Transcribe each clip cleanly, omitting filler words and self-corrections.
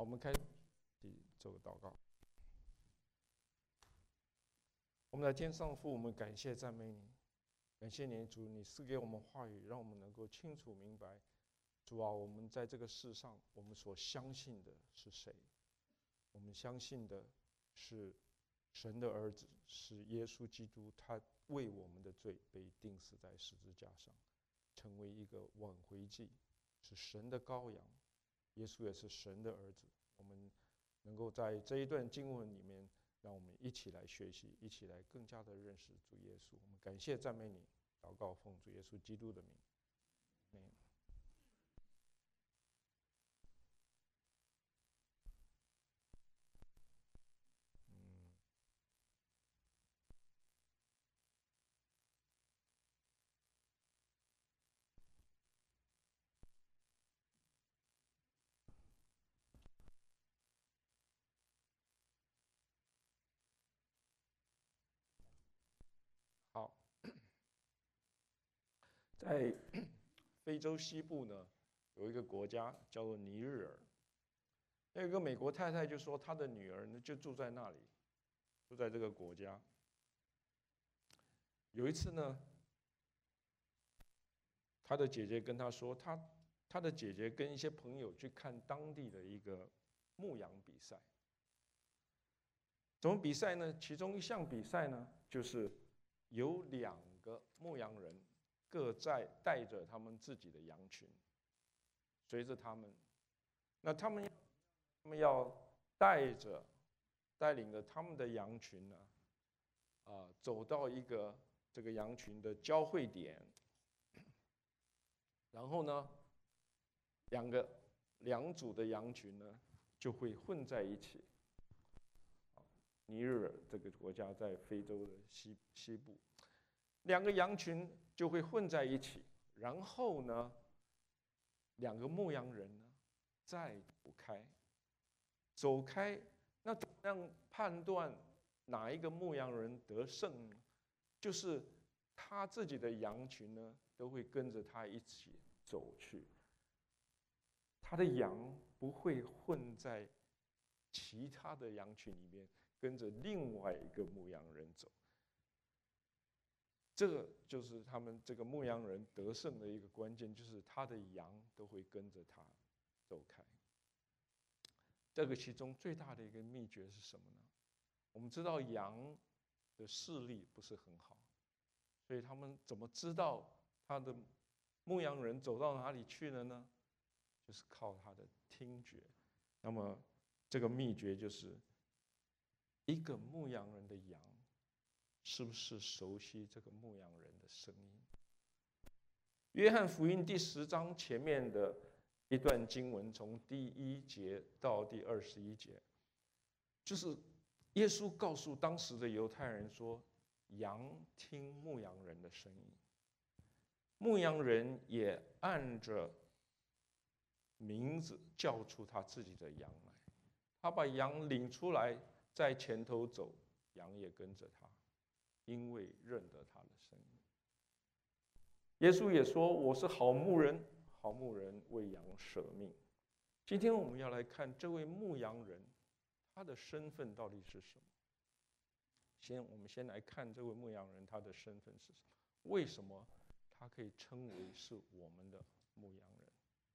我们开始做个祷告。我们来天上父，我们感谢赞美你，感谢你主，你赐给我们话语，让我们能够清楚明白，主啊，我们在这个世上，我们所相信的是谁？我们相信的是神的儿子，是耶稣基督，他为我们的罪被钉死在十字架上，成为一个挽回祭，是神的羔羊。耶稣也是神的儿子。我们能够在这一段经文里面，让我们一起来学习，一起来更加的认识主耶稣。我们感谢赞美你，祷告奉主耶稣基督的名。好，在非洲西部呢，有一个国家叫做尼日尔。有一个美国太太就说，她的女儿呢就住在那里，住在这个国家。有一次呢，她的姐姐跟她说，她的姐姐跟一些朋友去看当地的一个牧羊比赛。怎么比赛呢？其中一项比赛呢，就是有2个牧羊人各带着他们自己的羊群，随着他们，那他们要带领着他们的羊群呢，走到一个这个羊群的交汇点，然后呢，两组的羊群呢就会混在一起。尼日尔这个国家在非洲的西部，2个羊群就会混在一起，然后呢，2个牧羊人呢再走开，那怎么样判断哪一个牧羊人得胜呢？就是他自己的羊群呢都会跟着他一起走去，他的羊不会混在其他的羊群里面，跟着另外一个牧羊人走。这个就是他们这个牧羊人得胜的一个关键，就是他的羊都会跟着他走开。这个其中最大的一个秘诀是什么呢？我们知道羊的视力不是很好，所以他们怎么知道他的牧羊人走到哪里去了呢？就是靠他的听觉。那么这个秘诀就是一个牧羊人的羊是不是熟悉这个牧羊人的声音？约翰福音第10章前面的一段经文，从第1节到第21节，就是耶稣告诉当时的犹太人说，羊听牧羊人的声音，牧羊人也按着名字叫出他自己的羊来，他把羊领出来，在前头走，羊也跟着他，因为认得他的声音。耶稣也说，我是好牧人，好牧人为羊舍命。今天我们要来看这位牧羊人，他的身份到底是什么？我们先来看这位牧羊人，他的身份是什么？为什么他可以称为是我们的牧羊人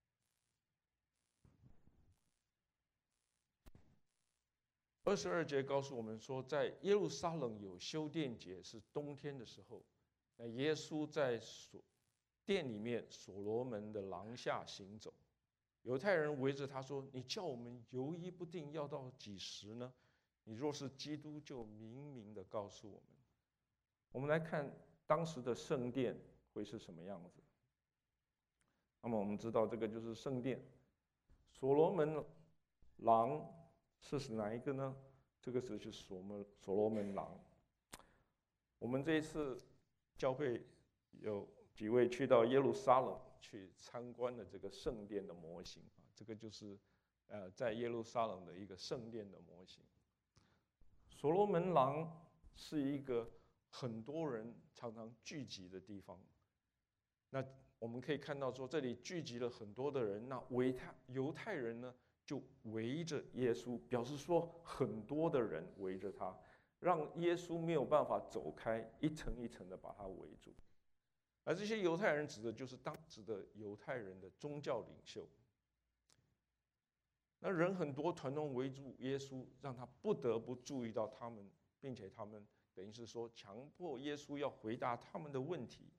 ？22节告诉我们说，在耶路撒冷有修殿节，是冬天的时候，那耶稣在殿里面所罗门的廊下行走，犹太人围着他说：“你叫我们犹疑不定，要到几时呢？你若是基督，就明明的告诉我们。”我们来看当时的圣殿会是什么样子。那么我们知道，这个就是圣殿，所罗门廊是哪一个呢？这个就是所罗门廊。我们这一次教会有几位去到耶路撒冷去参观的这个圣殿的模型啊，这个就是在耶路撒冷的一个圣殿的模型。所罗门廊是一个很多人常常聚集的地方。那我们可以看到说，这里聚集了很多的人，那犹太人呢就围着耶稣，表示说很多的人围着他，让耶稣没有办法走开，一层一层的把他围住。而这些犹太人指的就是当时的犹太人的宗教领袖。那人很多，团团围住耶稣，让他不得不注意到他们，并且他们等于是说强迫耶稣要回答他们的问题。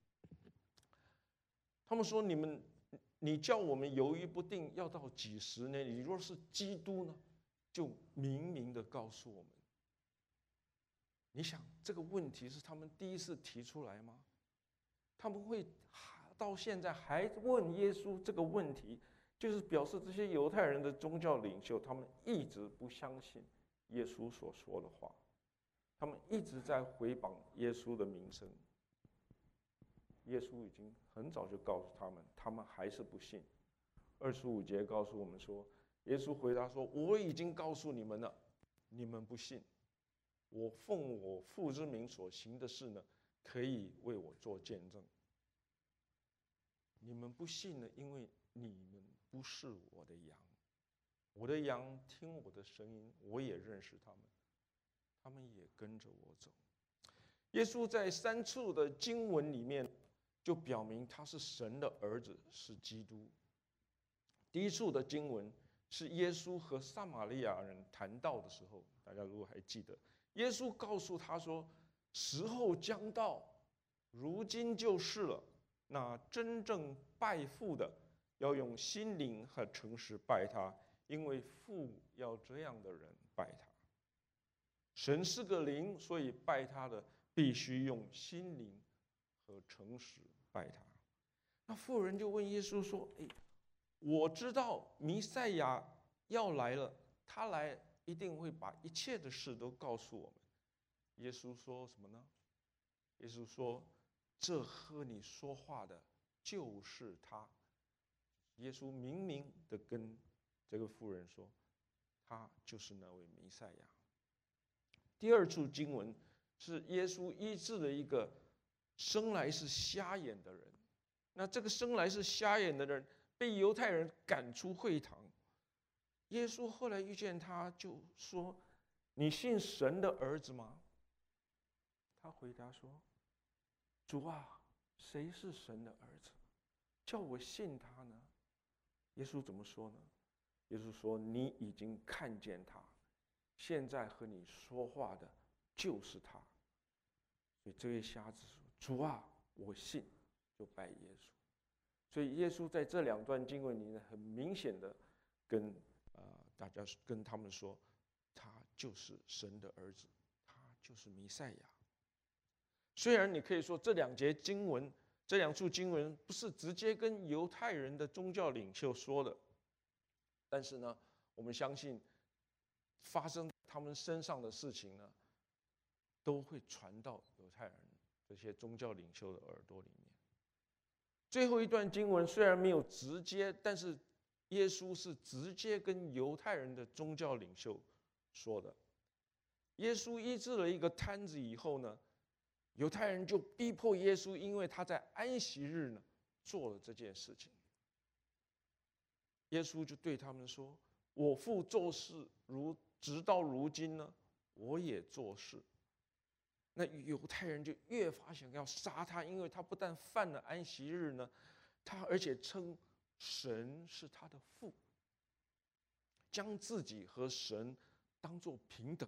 他们说：“你叫我们犹豫不定，要到几时呢？你若是基督呢，就明明的告诉我们。”你想这个问题是他们第一次提出来吗？他们会到现在还问耶稣这个问题，就是表示这些犹太人的宗教领袖，他们一直不相信耶稣所说的话，他们一直在毁谤耶稣的名声。耶稣已经很早就告诉他们，他们还是不信。25节告诉我们说，耶稣回答说：“我已经告诉你们了，你们不信。我奉我父之名所行的事呢，可以为我做见证。你们不信呢，因为你们不是我的羊。我的羊听我的声音，我也认识他们，他们也跟着我走。”耶稣在3处的经文里面就表明他是神的儿子，是基督。第一处的经文是耶稣和撒玛利亚人谈道的时候，大家如果还记得，耶稣告诉他说：“时候将到，如今就是了。那真正拜父的，要用心灵和诚实拜他，因为父要这样的人拜他。神是个灵，所以拜他的必须用心灵和诚实拜他。”那妇人就问耶稣说：“我知道弥赛亚要来了，他来一定会把一切的事都告诉我们。”耶稣说什么呢？耶稣说：“这和你说话的就是他。”耶稣明明的跟这个妇人说，他就是那位弥赛亚。第二处经文是耶稣医治了一个生来是瞎眼的人。那这个生来是瞎眼的人被犹太人赶出会堂。耶稣后来遇见他，就说：“你信神的儿子吗？”他回答说：“主啊，谁是神的儿子？叫我信他呢？”耶稣怎么说呢？耶稣说：“你已经看见他，现在和你说话的就是他。”所以这位瞎子说：“主啊，我信。”就拜耶稣。所以耶稣在这2段经文里面很明显的跟大家跟他们说，他就是神的儿子，他就是弥赛亚。虽然你可以说这2节经文，这2处经文不是直接跟犹太人的宗教领袖说的，但是呢，我们相信发生他们身上的事情呢，都会传到犹太人这些宗教领袖的耳朵里面。最后一段经文虽然没有直接，但是耶稣是直接跟犹太人的宗教领袖说的。耶稣医治了一个瘫子以后呢，犹太人就逼迫耶稣，因为他在安息日呢做了这件事情。耶稣就对他们说：“我父做事直到如今呢，我也做事。”那犹太人就越发想要杀他，因为他不但犯了安息日呢，他而且称神是他的父，将自己和神当作平等。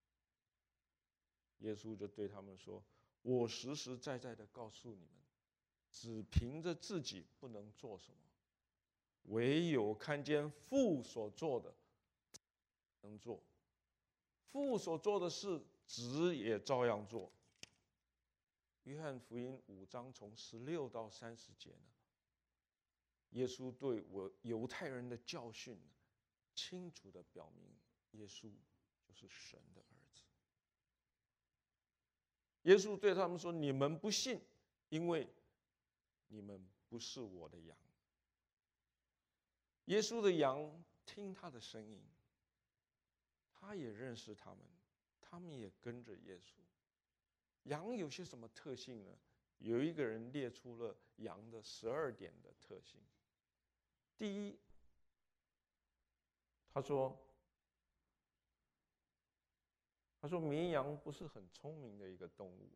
耶稣就对他们说：“我实实在在的告诉你们，只凭着自己不能做什么，唯有看见父所做的能做。父所做的事，子也照样做。”约翰福音5章从16到30节呢，耶稣对犹太人的教训呢，清楚的表明耶稣就是神的儿子。耶稣对他们说：“你们不信，因为你们不是我的羊。”耶稣的羊听他的声音，他也认识他们，他们也跟着耶稣。羊有些什么特性呢？有一个人列出了羊的12点的特性。第一， 他说绵羊不是很聪明的一个动物。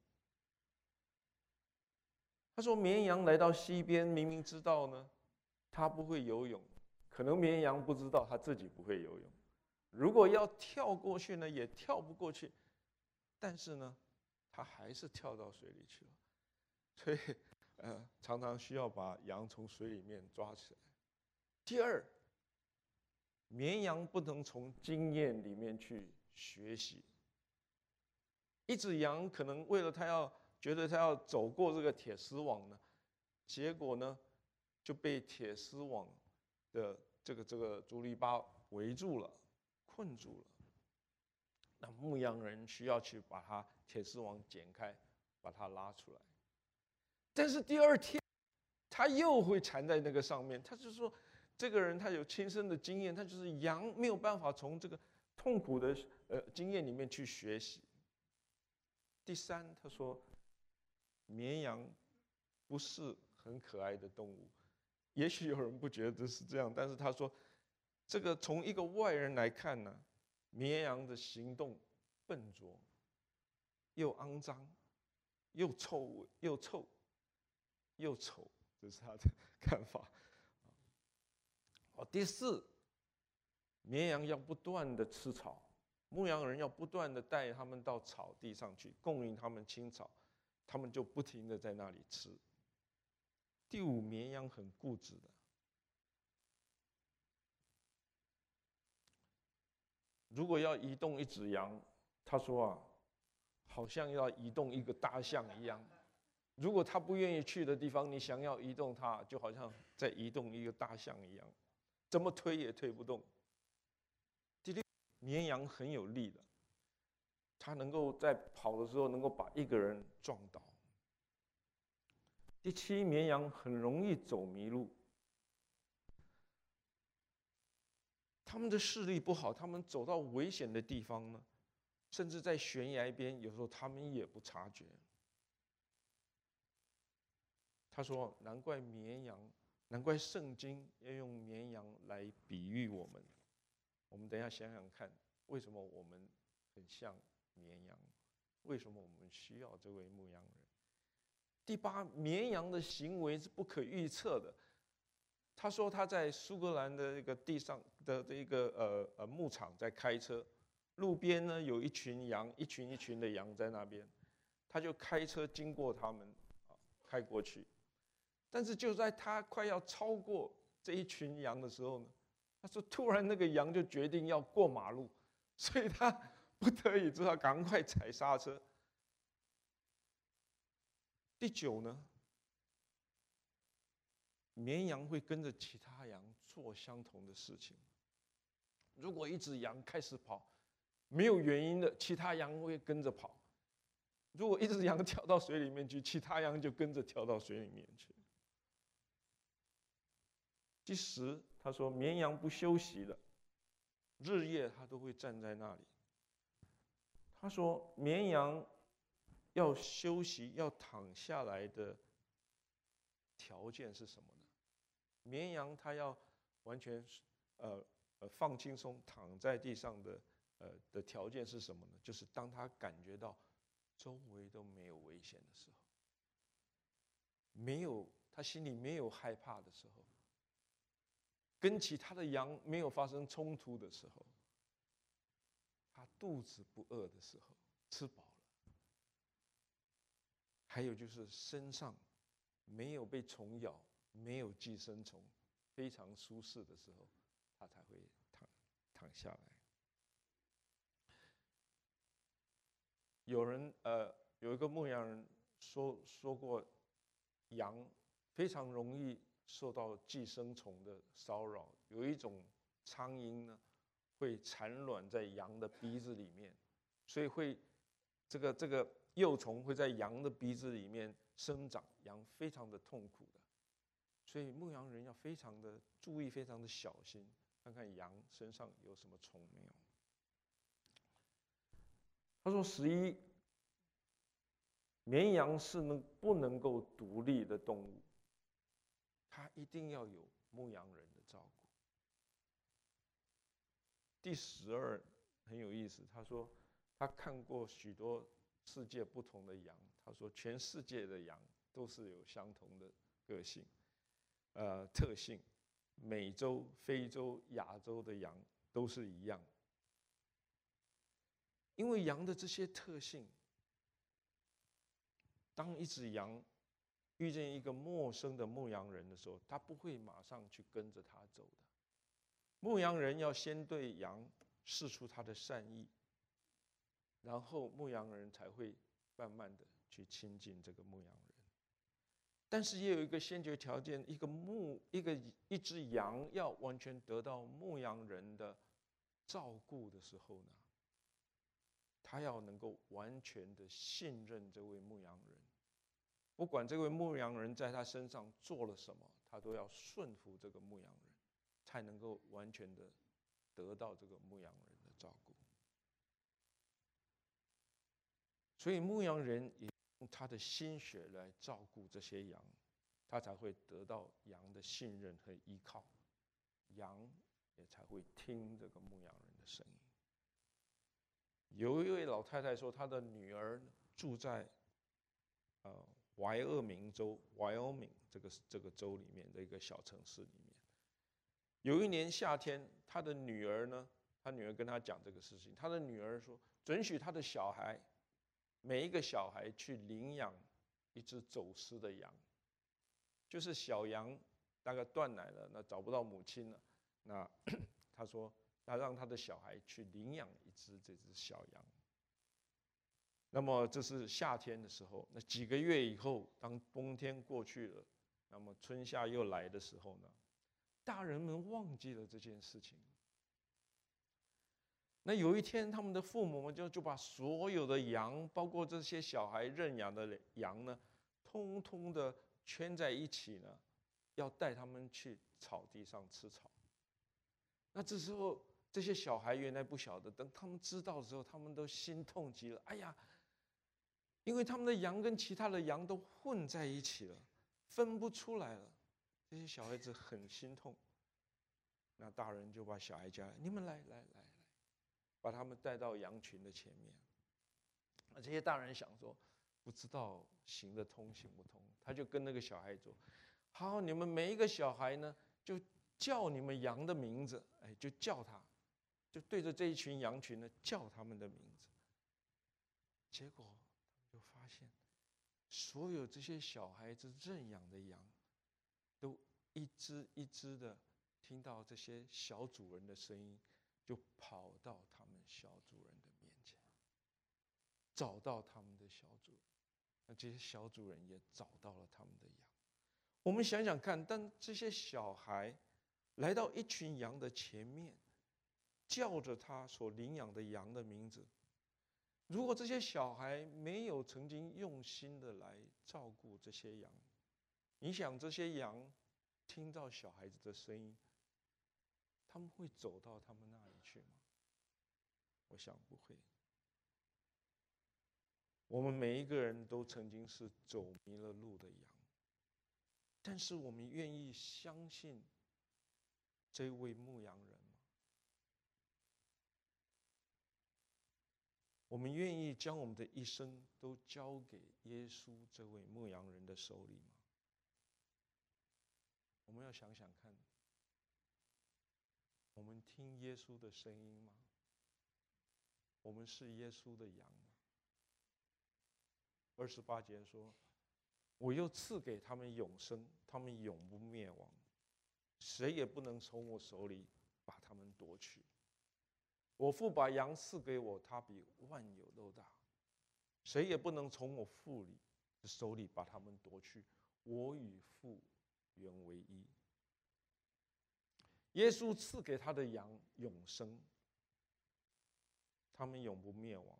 他说绵羊来到溪边，明明知道呢，它不会游泳，可能绵羊不知道它自己不会游泳。如果要跳过去呢，也跳不过去。但是呢，它还是跳到水里去了。所以，常常需要把羊从水里面抓起来。第二，绵羊不能从经验里面去学习。一只羊可能为了觉得它要走过这个铁丝网呢，结果呢就被铁丝网的这个竹篱笆围住了，困住了。那牧羊人需要去把它铁丝网剪开，把它拉出来。但是第二天，他又会缠在那个上面。他就说，这个人他有亲身的经验，他就是羊没有办法从这个痛苦的经验里面去学习。第三，他说，绵羊不是很可爱的动物。也许有人不觉得是这样，但是他说，这个从一个外人来看呢，绵羊的行动笨拙，又肮脏，又臭，又丑，这是他的看法。第四，绵羊要不断的吃草，牧羊人要不断的带他们到草地上去，供应他们青草，他们就不停的在那里吃。第五，绵羊很固执的。如果要移动一只羊，他说啊，好像要移动一个大象一样。如果他不愿意去的地方，你想要移动它，就好像在移动一个大象一样，怎么推也推不动。第六，绵羊很有力的，它能够在跑的时候能够把一个人撞倒。第七，绵羊很容易走迷路，他们的视力不好，他们走到危险的地方呢，甚至在悬崖边，有时候他们也不察觉。他说：“难怪圣经要用绵羊来比喻我们。我们等一下想想看，为什么我们很像绵羊？为什么我们需要这位牧羊人？”第八，绵羊的行为是不可预测的。他说他在苏格兰的一个地上的一个牧场在开车，路边呢有一群羊，一群的羊在那边，他就开车经过他们，开过去。但是就在他快要超过这一群羊的时候呢，他说突然那个羊就决定要过马路，所以他不得已只好赶快踩刹车。第九呢，绵羊会跟着其他羊做相同的事情。如果一只羊开始跑，没有原因的，其他羊会跟着跑。如果一只羊跳到水里面去，其他羊就跟着跳到水里面去。第十，他说绵羊不休息的，日夜他都会站在那里。他说绵羊要休息，要躺下来的条件是什么呢？绵羊它要完全放轻松躺在地上的条件是什么呢？就是当他感觉到周围都没有危险的时候，他心里没有害怕的时候，跟其他的羊没有发生冲突的时候，他肚子不饿的时候，吃饱了，还有就是身上没有被虫咬，没有寄生虫，非常舒适的时候，他才会躺下来。有一个牧羊人说过，羊非常容易受到寄生虫的骚扰。有一种苍蝇呢，会产卵在羊的鼻子里面，所以这个幼虫会在羊的鼻子里面生长，羊非常的痛苦的。所以牧羊人要非常的注意，非常的小心，看看羊身上有什么虫没有。他说11，绵羊是不能够独立的动物，它一定要有牧羊人的照顾。 第12很有意思，他说他看过许多世界不同的羊，他说全世界的羊都是有相同的个性、特性，美洲、非洲、亚洲的羊都是一样。因为羊的这些特性，当一只羊遇见一个陌生的牧羊人的时候，他不会马上去跟着他走的。牧羊人要先对羊示出他的善意，然后牧羊人才会慢慢的去亲近这个牧羊人。但是也有一个先决条件，一只羊要完全得到牧羊人的照顾的时候呢，他要能够完全的信任这位牧羊人，不管这位牧羊人在他身上做了什么，他都要顺服这个牧羊人，才能够完全的得到这个牧羊人的照顾。所以牧羊人也用他的心血来照顾这些羊，他才会得到羊的信任和依靠，羊也才会听这个牧羊人的声音。有一位老太太说，她的女儿住在怀俄明州 （Wyoming） 这个州里面的一个小城市里面。有一年夏天，她的女儿呢，她女儿跟她讲这个事情，她的女儿说，准许她的小孩，每一个小孩去领养一只走失的羊，就是小羊大概断奶了，那找不到母亲了，那她说他让他的小孩去领养这只小羊。那么这是夏天的时候，那几个月以后，当冬天过去了，那么春夏又来的时候呢，大人们忘记了这件事情。那有一天，他们的父母们就把所有的羊，包括这些小孩认养的羊呢，通通的圈在一起呢，要带他们去草地上吃草。那这时候，这些小孩原来不晓得，等他们知道的时候，他们都心痛极了。哎呀，因为他们的羊跟其他的羊都混在一起了，分不出来了。这些小孩子很心痛。那大人就把小孩叫来，你们来，把他们带到羊群的前面。那这些大人想说，不知道行得通行不通，他就跟那个小孩说：“好，你们每一个小孩呢，就叫你们羊的名字，就叫他，就对着这一群羊群呢叫他们的名字。”结果他们就发现，所有这些小孩子认养的羊，都一只一只的听到这些小主人的声音，就跑到他们小主人的面前，找到他们的小主人。那这些小主人也找到了他们的羊。我们想想看，当这些小孩来到一群羊的前面，叫着他所领养的羊的名字，如果这些小孩没有曾经用心的来照顾这些羊，你想这些羊听到小孩子的声音，他们会走到他们那里去吗？我想不会。我们每一个人都曾经是走迷了路的羊，但是我们愿意相信这位牧羊人吗？我们愿意将我们的一生都交给耶稣这位牧羊人的手里吗？我们要想想看，我们听耶稣的声音吗？我们是耶稣的羊吗？28节说：“我又赐给他们永生，他们永不灭亡，谁也不能从我手里把他们夺去。我父把羊赐给我，他比万有都大，谁也不能从我父的手里把他们夺去。我与父原为一。”耶稣赐给他的羊永生，他们永不灭亡。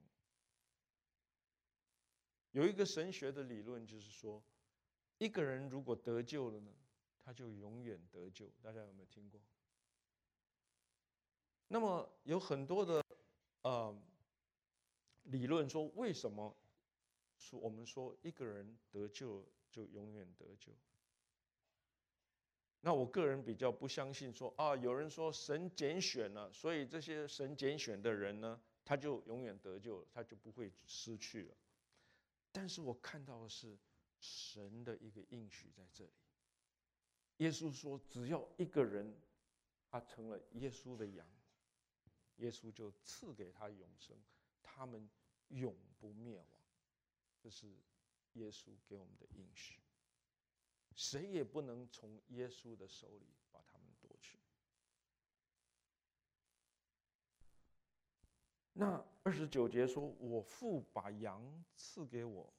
有一个神学的理论，就是说，一个人如果得救了呢，他就永远得救。大家有没有听过？那么有很多的理论说，为什么我们说一个人得救就永远得救？ 那我个人比较不相信说有人说神拣选了，所以这些神拣选的人呢，他就永远得救了，他就不会失去了。但是我看到的是神的一个应许在这里。耶稣说，只要一个人他成了耶稣的羊，耶稣就赐给他永生，他们永不灭亡。这是耶稣给我们的应许，谁也不能从耶稣的手里把他们夺去。那29节说，我父把羊赐给我，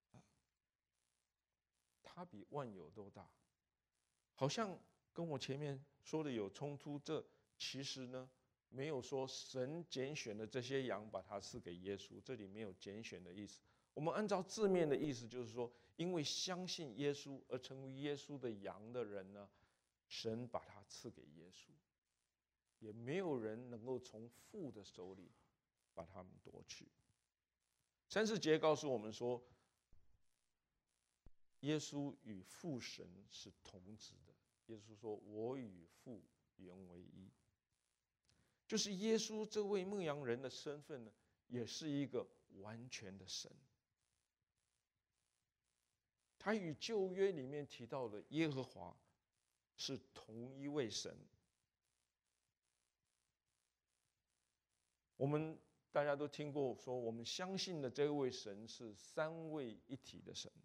他比万有都大，好像跟我前面说的有冲突。这其实呢，没有说神拣选的这些羊把它赐给耶稣，这里没有拣选的意思。我们按照字面的意思，就是说，因为相信耶稣而成为耶稣的羊的人呢，神把它赐给耶稣，也没有人能够从父的手里把他们夺去。30节告诉我们说，耶稣与父神是同质的。耶稣说：“我与父原为一。”就是耶稣这位牧羊人的身份呢，也是一个完全的神。他与旧约里面提到的耶和华是同一位神。我们大家都听过说，我们相信的这位神是三位一体的神。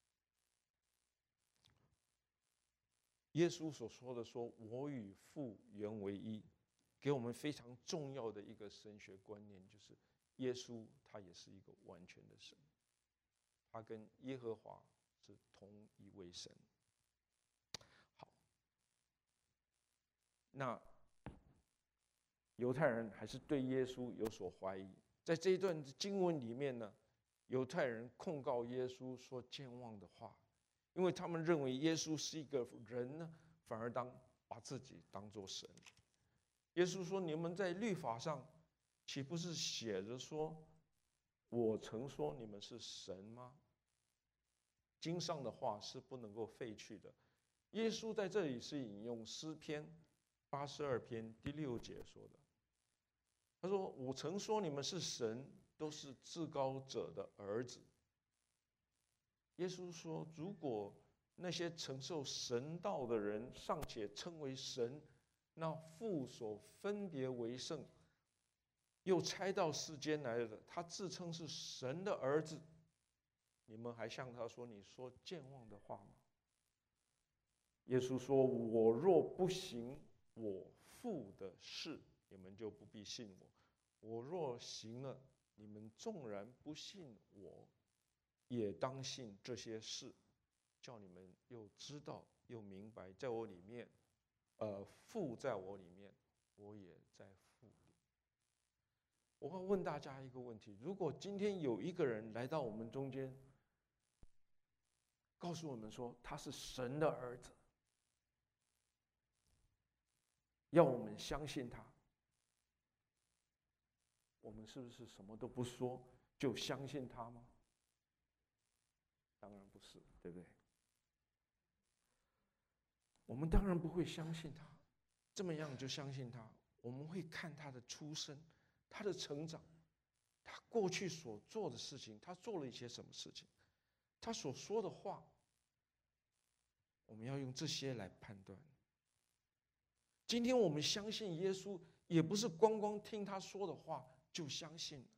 耶稣所说的说，我与父原为一，给我们非常重要的一个神学观念，就是耶稣他也是一个完全的神，他跟耶和华是同一位神。好，那犹太人还是对耶稣有所怀疑。在这一段经文里面呢，犹太人控告耶稣说健忘的话，因为他们认为耶稣是一个人呢，反而把自己当作神。耶稣说：“你们在律法上岂不是写着说，我曾说你们是神吗？经上的话是不能够废去的。”耶稣在这里是引用诗篇82篇第6节说的。他说：“我曾说你们是神，都是至高者的儿子。”耶稣说，如果那些承受神道的人尚且称为神，那父所分别为圣，又差到世间来的，他自称是神的儿子，你们还向他说，你说健忘的话吗？耶稣说，我若不行我父的事，你们就不必信我；我若行了，你们纵然不信我，也当信这些事，叫你们又知道又明白，在我里面，父在我里面，我也在父里。我要问大家一个问题：如果今天有一个人来到我们中间，告诉我们说他是神的儿子，要我们相信他，我们是不是什么都不说就相信他吗？当然不是，对不对？我们当然不会相信他，这么样就相信他。我们会看他的出身，他的成长，他过去所做的事情，他做了一些什么事情，他所说的话，我们要用这些来判断。今天我们相信耶稣，也不是光光听他说的话就相信了。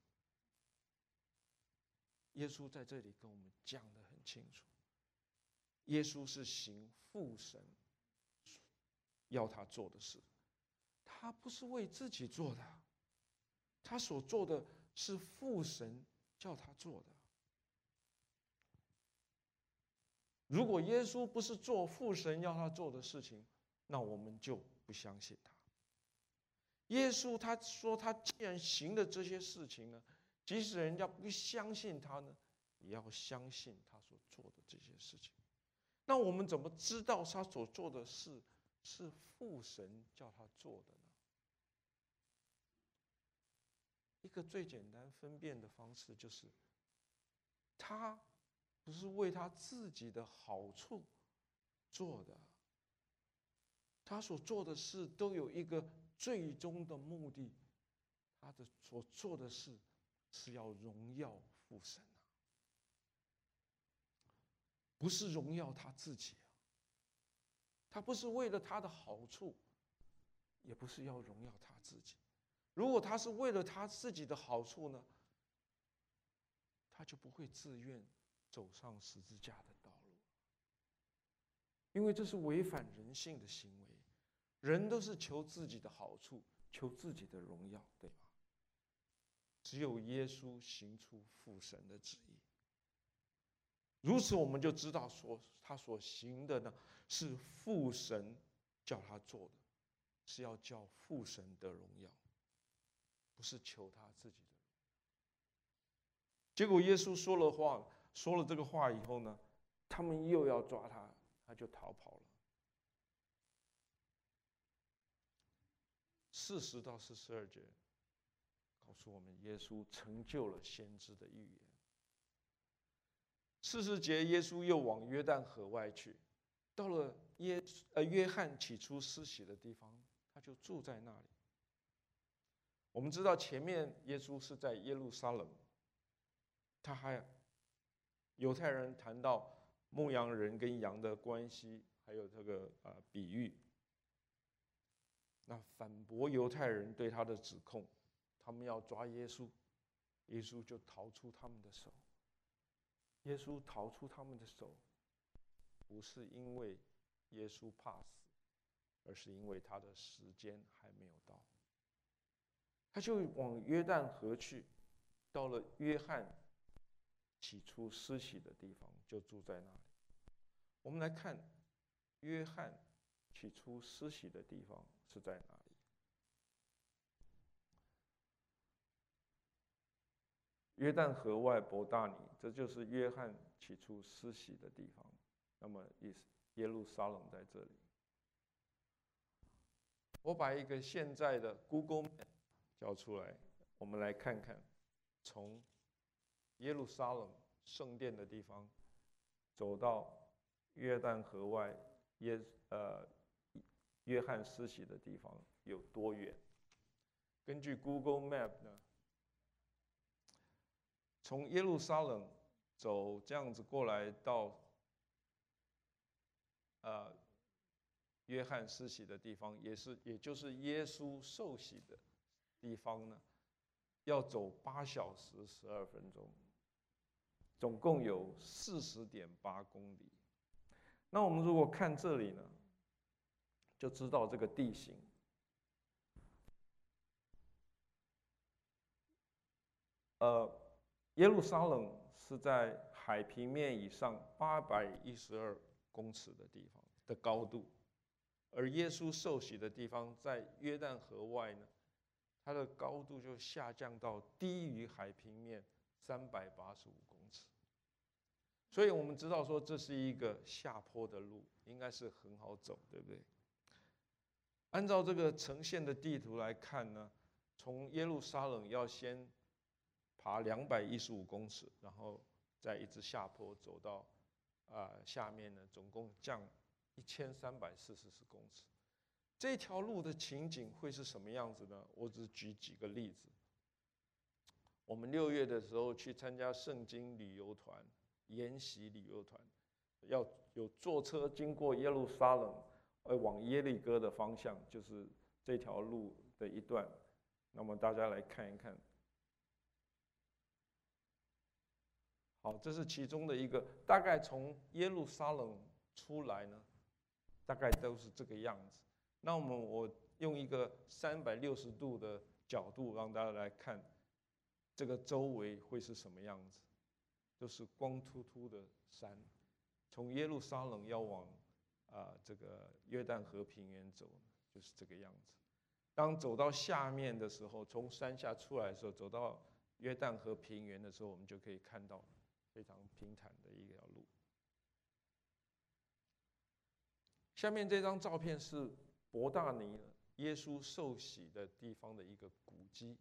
耶稣在这里跟我们讲得很清楚，耶稣是行父神要他做的事，他不是为自己做的，他所做的是父神叫他做的。如果耶稣不是做父神要他做的事情，那我们就不相信他。耶稣他说，他既然行了这些事情呢，即使人家不相信他呢，也要相信他所做的这些事情。那我们怎么知道他所做的事是父神叫他做的呢？一个最简单分辨的方式就是，他不是为他自己的好处做的， 他所做的事都有一个最终的目的，他的所做的事是要荣耀父神啊，不是荣耀他自己啊。他不是为了他的好处，也不是要荣耀他自己。如果他是为了他自己的好处呢，他就不会自愿走上十字架的道路，因为这是违反人性的行为。人都是求自己的好处，求自己的荣耀，对吗？只有耶稣行出父神的旨意，如此我们就知道说，他所行的呢，是父神叫他做的，是要叫父神得荣耀，不是求他自己的荣耀。结果耶稣说了这个话以后呢，他们又要抓他，他就逃跑了。40到42节告诉我们，耶稣成就了先知的预言。40节，耶稣又往约旦河外去，到了约翰起初施洗的地方，他就住在那里。我们知道前面耶稣是在耶路撒冷，犹太人谈到牧羊人跟羊的关系，还有这个比喻，那反驳犹太人对他的指控，他们要抓耶稣，耶稣就逃出他们的手。耶稣逃出他们的手，不是因为耶稣怕死，而是因为他的时间还没有到。他就往约旦河去，到了约翰起初施洗的地方，就住在那里。我们来看约翰起初施洗的地方是在哪里？约旦河外伯大尼，这就是约翰起初施洗的地方。那么耶路撒冷在这里。我把一个现在的 Google Map 叫出来，我们来看看，从耶路撒冷圣殿的地方走到约旦河外约翰施洗的地方有多远？根据 Google Map 呢，从耶路撒冷走这样子过来到约翰施洗的地方，也就是耶稣受洗的地方呢，要走8小时12分钟，总共有40.8公里。那我们如果看这里呢，就知道这个地形。耶路撒冷是在海平面以上812公尺的地方的高度，而耶稣受洗的地方在约旦河外呢，它的高度就下降到低于海平面385公尺。所以我们知道说这是一个下坡的路，应该是很好走，对不对？按照这个呈现的地图来看呢，从耶路撒冷要先爬215公尺，然后再一直下坡走到下面呢，总共降1340公尺。这条路的情景会是什么样子呢？我只举几个例子。我们6月的时候去参加圣经旅游团、研习旅游团，要有坐车经过耶路撒冷，往耶利哥的方向，就是这条路的一段。那么大家来看一看。好，这是其中的一个，大概从耶路撒冷出来呢，大概都是这个样子。那我用一个360度的角度让大家来看，这个周围会是什么样子？就是光秃秃的山。从耶路撒冷要往这个约旦河平原走，就是这个样子。当走到下面的时候，从山下出来的时候，走到约旦河平原的时候，我们就可以看到非常平坦的一条路。下面这张照片是伯大尼耶稣受洗的地方的一个古迹，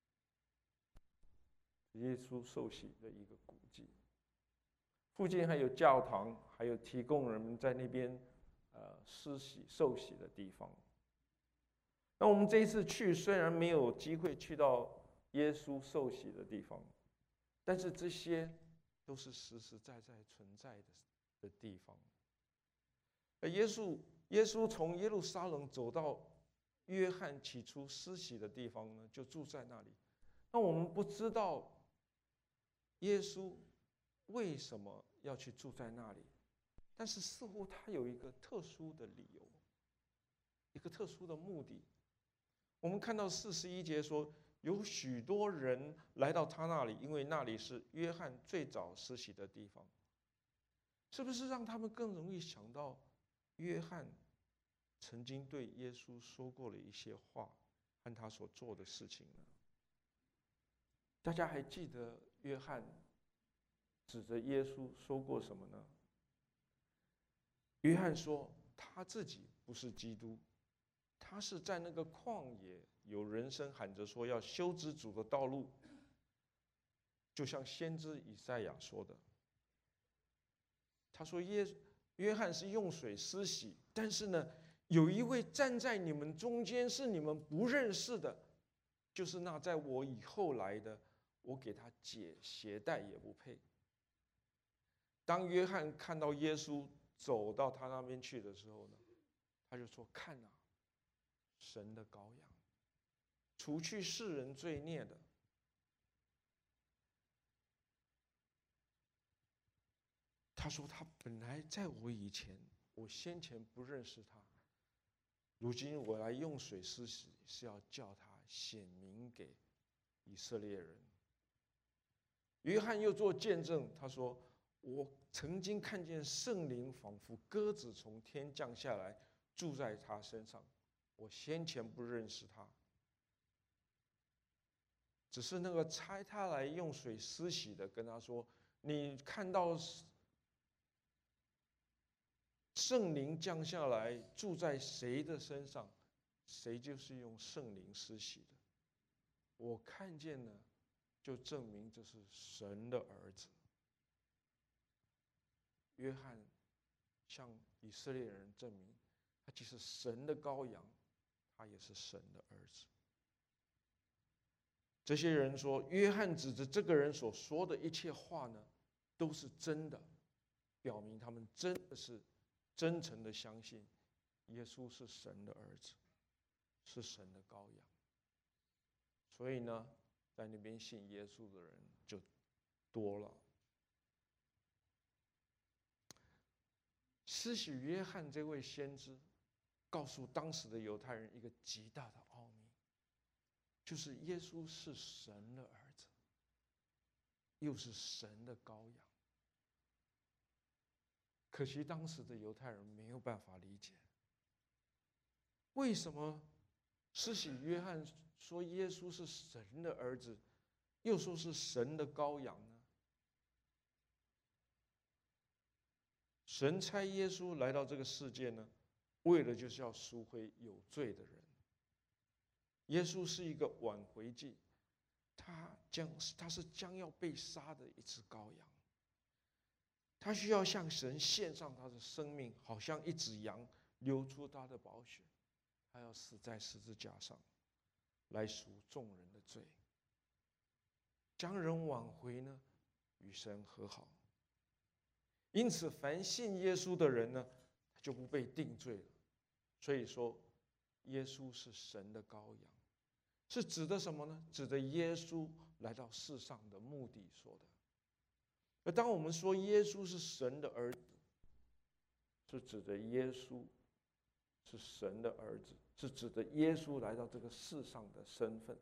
耶稣受洗的一个古迹。附近还有教堂，还有提供人们在那边受洗的地方。那我们这一次去，虽然没有机会去到耶稣受洗的地方，但是这些都是实实在在存在的地方。耶稣从耶路撒冷走到约翰起初施洗的地方呢，就住在那里。那我们不知道耶稣为什么要去住在那里，但是似乎他有一个特殊的理由，一个特殊的目的。我们看到41节说，有许多人来到他那里，因为那里是约翰最早施洗的地方。是不是让他们更容易想到约翰曾经对耶稣说过了一些话和他所做的事情呢？大家还记得约翰指着耶稣说过什么呢？约翰说他自己不是基督，他是在那个旷野有人声喊着说要修直主的道路，就像先知以赛亚说的。他说约翰是用水施洗，但是呢，有一位站在你们中间是你们不认识的，就是那在我以后来的，我给他解鞋带也不配。当约翰看到耶稣走到他那边去的时候呢，他就说：“看啊，神的羔羊，除去世人罪孽的。”他说：“他本来在我以前，我先前不认识他，如今我来用水施洗，是要叫他显明给以色列人。”约翰又做见证，他说：“我曾经看见圣灵仿佛鸽子从天降下来，住在他身上。我先前不认识他，只是那个差他来用水施洗的跟他说：你看到圣灵降下来住在谁的身上，谁就是用圣灵施洗的。我看见了，就证明这是神的儿子。”约翰向以色列人证明，他既是神的羔羊，他也是神的儿子。这些人说，约翰指着这个人所说的一切话呢，都是真的，表明他们真的是真诚的相信耶稣是神的儿子，是神的羔羊。所以呢，在那边信耶稣的人就多了。施洗约翰这位先知告诉当时的犹太人一个极大的奥秘，就是耶稣是神的儿子，又是神的羔羊。可惜当时的犹太人没有办法理解，为什么施洗约翰说耶稣是神的儿子，又说是神的羔羊呢？神差耶稣来到这个世界呢，为了就是要赎回有罪的人。耶稣是一个挽回祭，他是将要被杀的一只羔羊。他需要向神献上他的生命，好像一只羊流出他的宝血，他要死在十字架上，来赎众人的罪，将人挽回呢，与神和好。因此，凡信耶稣的人呢，他就不被定罪了。所以说，耶稣是神的羔羊，是指的什么呢？指的耶稣来到世上的目的说的。而当我们说耶稣是神的儿子，是指的耶稣是神的儿子，是指的耶稣来到这个世上的身份。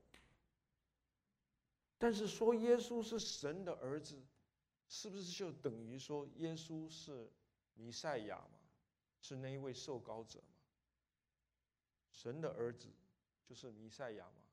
但是说耶稣是神的儿子，是不是就等于说耶稣是弥赛亚吗？是那一位受膏者吗？神的儿子就是弥赛亚吗？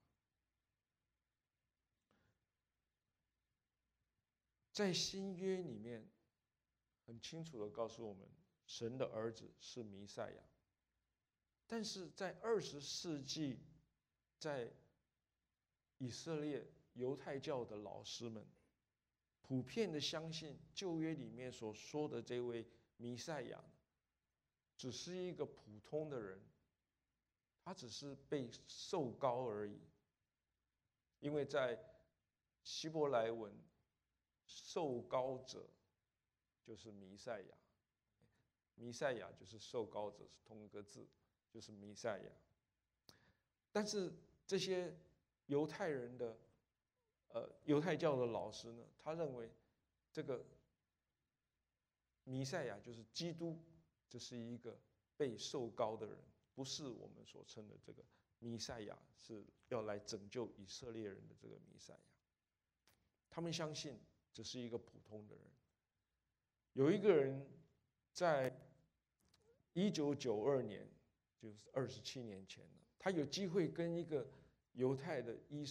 在新约里面很清楚地告诉我们，神的儿子是弥赛亚。但是在20世纪，在以色列犹太教的老师们普遍的相信旧约里面所说的这位弥赛亚只是一个普通的人，他只是被受膏而已。因为在希伯来文，受膏者就是弥赛亚，弥赛亚就是受膏者，是同一个字，就是弥赛亚。但是这些犹太人的犹太教的老师呢，他认为这个弥赛亚就是基督，这是一个被受膏的人，不是我们所称的这个弥赛亚是要来拯救以色列人的这个弥赛亚。他们相信这是一个普通的人。有一个人在1992年，就是27年前了，他有机会跟一个犹太人的医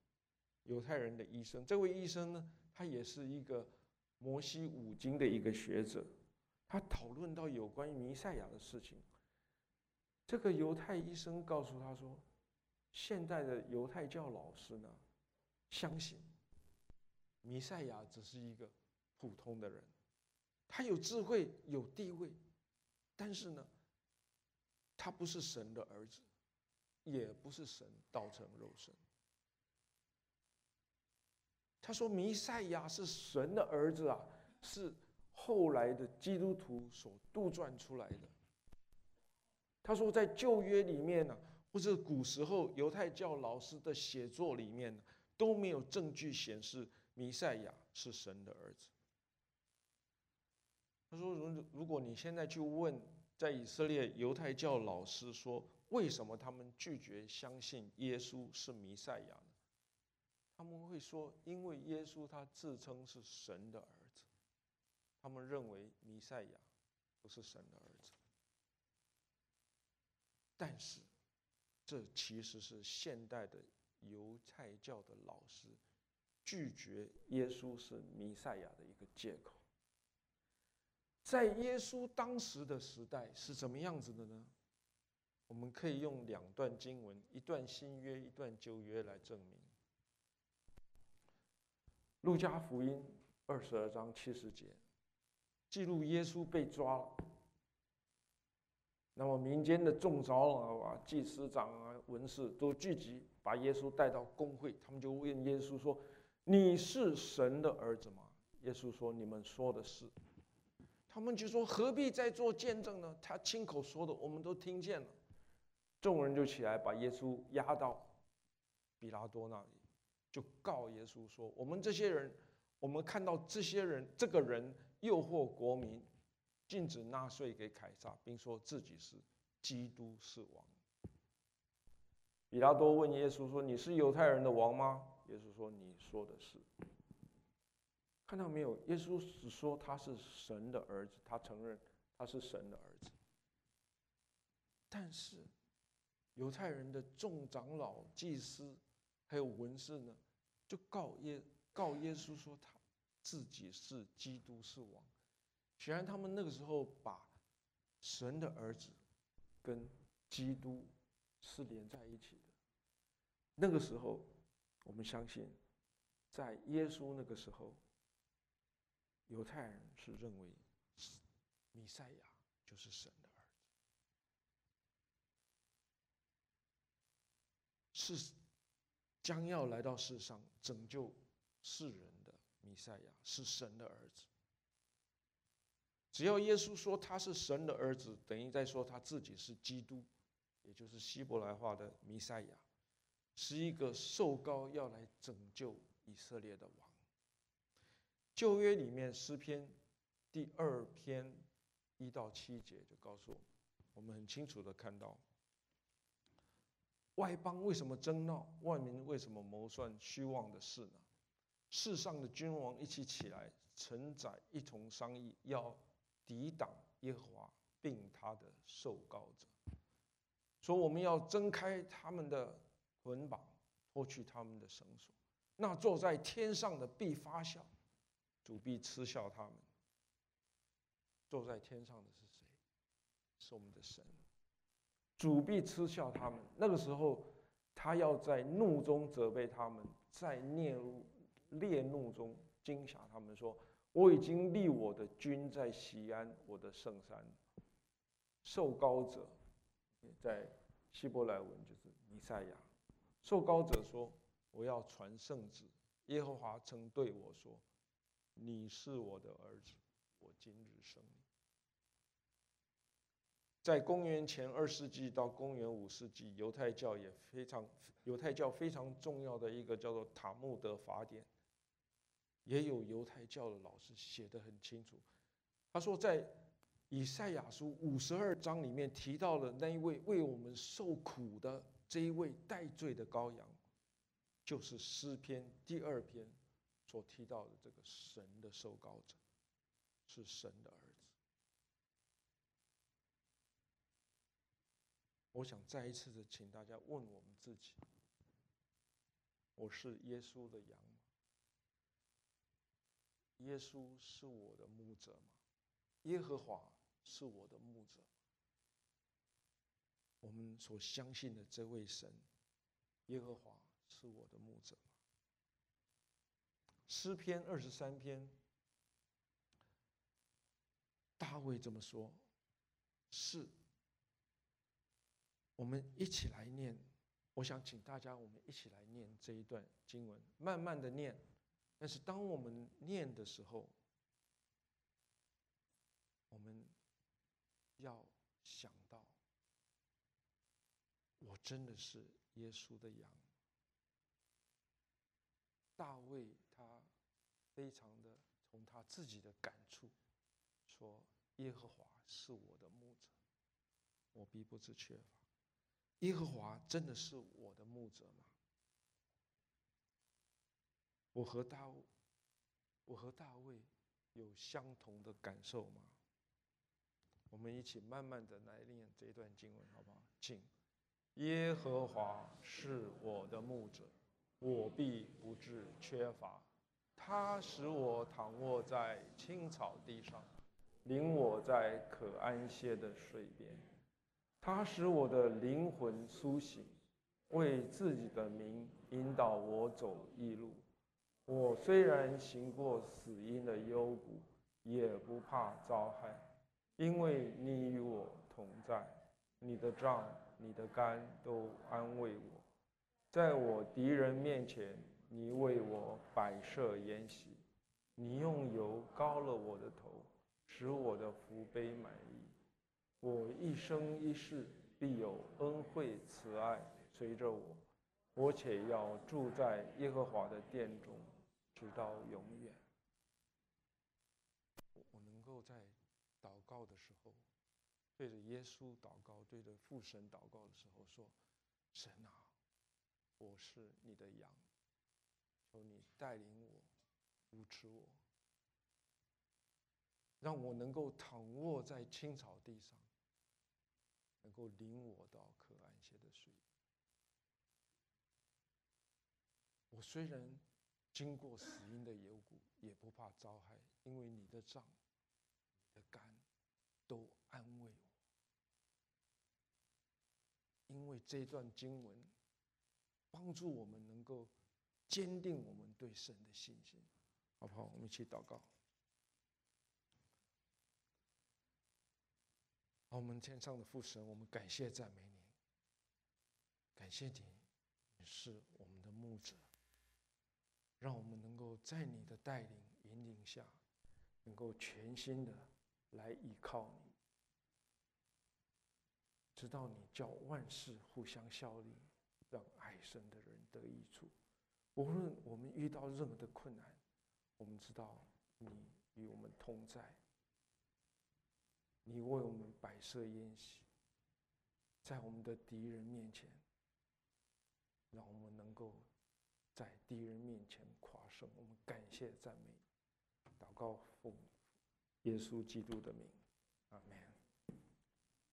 生，这位医生呢，他也是一个摩西五经的一个学者，他讨论到有关于弥赛亚的事情。这个犹太医生告诉他说，现在的犹太教老师呢，相信弥赛亚只是一个普通的人，他有智慧有地位，但是呢，他不是神的儿子，也不是神道成肉身。他说弥赛亚是神的儿子啊，是后来的基督徒所杜撰出来的。他说在旧约里面呢，或者古时候犹太教老师的写作里面呢，都没有证据显示弥赛亚是神的儿子。他说如果你现在去问在以色列犹太教老师说，为什么他们拒绝相信耶稣是弥赛亚呢？他们会说，因为耶稣他自称是神的儿子，他们认为弥赛亚不是神的儿子。但是，这其实是现代的犹太教的老师拒绝耶稣是弥赛亚的一个借口。在耶稣当时的时代是怎么样子的呢？我们可以用2段经文，一段新约，一段旧约来证明。路加福音22章70节，记录耶稣被抓了。那么民间的众长老啊、祭司长啊、文士都聚集，把耶稣带到公会，他们就问耶稣说：“你是神的儿子吗？”耶稣说：“你们说的是。”他们就说：“何必再做见证呢？他亲口说的，我们都听见了。”众人就起来把耶稣押到比拉多那里，就告耶稣说：“我们这些人，我们看到这个人诱惑国民，禁止纳税给凯撒，并说自己是基督是王。”比拉多问耶稣说：“你是犹太人的王吗？”耶稣说：“你说的是。”看到没有？耶稣只说他是神的儿子，他承认他是神的儿子。但是犹太人的众长老、祭司还有文士呢，就告耶稣说他自己是基督是王。显然他们那个时候把神的儿子跟基督是连在一起的。那个时候我们相信，在耶稣那个时候，犹太人是认为弥赛亚就是神的儿子，是将要来到世上拯救世人的弥赛亚，是神的儿子。只要耶稣说他是神的儿子，等于在说他自己是基督，也就是希伯来话的弥赛亚，是一个受膏要来拯救以色列的王。旧约里面诗篇第2篇1到7节就告诉我们很清楚的看到，外邦为什么争闹，万民为什么谋算虚妄的事呢？世上的君王一起来，承载一同商议，要抵挡耶和华并他的受膏者，说我们要挣开他们的捆绑，脱去他们的绳索。那坐在天上的必发笑，主必嗤笑他们。坐在天上的是谁？是我们的神。主必嗤笑他们。那个时候，他要在怒中责备他们，在烈怒中惊吓他们，说：“我已经立我的君在锡安，我的圣山。” 受膏者，在希伯来文就是弥赛亚。受膏者说：“我要传圣旨。耶和华曾对我说：你是我的儿子，我今日生你。”在公元前2世纪到公元5世纪，犹太教非常重要的一个叫做塔木德法典，也有犹太教的老师写得很清楚。他说，在以赛亚书52章里面提到了那一位为我们受苦的这一位代罪的羔羊，就是诗篇第2篇所提到的这个神的受膏者，是神的儿子。我想再一次的请大家问我们自己：我是耶稣的羊吗？耶稣是我的牧者吗？耶和华是我的牧者吗？我们所相信的这位神，耶和华是我的牧者吗？诗篇23篇，大卫这么说：是。我们一起来念，我想请大家，我们一起来念这一段经文，慢慢的念。但是当我们念的时候，我们要想到，我真的是耶稣的羊。大卫他非常的从他自己的感触说：耶和华是我的牧者，我必不致缺乏。耶和华真的是我的牧者吗？我和大卫有相同的感受吗？我们一起慢慢的来念这一段经文，好不好？请。耶和华是我的牧者，我必不致缺乏。他使我躺卧在青草地上，领我在可安歇的水边。他使我的灵魂苏醒，为自己的名引导我走义路。我虽然行过死荫的幽谷，也不怕遭害，因为你与我同在。你的杖、你的竿都安慰我。在我敌人面前，你为我摆设筵席。你用油膏了我的头，使我的福杯满溢。我一生一世必有恩惠慈爱随着我，我且要住在耶和华的殿中，直到永远。我能够在祷告的时候，对着耶稣祷告，对着父神祷告的时候说：神啊，我是你的羊，求你带领我，扶持我，让我能够躺卧在青草地上，能够领我到可安歇的水。我虽然经过死荫的幽谷，也不怕遭害，因为你的杖、你的竿都安慰我。因为这段经文帮助我们能够坚定我们对神的信心，好不好？我们一起祷告。好，我们天上的父神，我们感谢赞美你，感谢你，你是我们的牧者，让我们能够在你的带领引领下，能够全心的来依靠你，直到你叫万事互相效力，让爱神的人得益处。无论我们遇到任何的困难，我们知道你与我们同在，你为我们摆设筵席，在我们的敌人面前，让我们能够在敌人面前夸胜。我们感谢赞美，祷告奉耶稣基督的名，阿们。